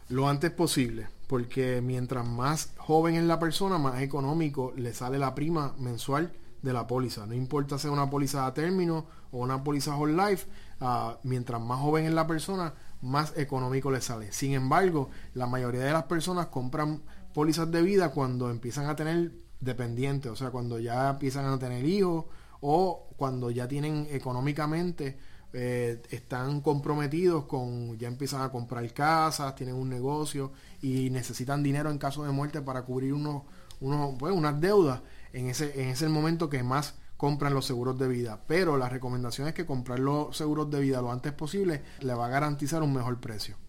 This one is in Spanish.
Lo antes posible, porque mientras más joven es la persona, más económico le sale la prima mensual de la póliza. No importa sea una póliza a término o una póliza whole life, mientras más joven es la persona, más económico le sale. Sin embargo, la mayoría de las personas compran pólizas de vida cuando empiezan a tener dependientes, o sea, cuando ya empiezan a tener hijos o cuando ya tienen económicamente, están comprometidos con, ya empiezan a comprar casas, tienen un negocio y necesitan dinero en caso de muerte para cubrir unas deudas. En ese momento que más compran los seguros de vida, pero la recomendación es que comprar los seguros de vida lo antes posible le va a garantizar un mejor precio.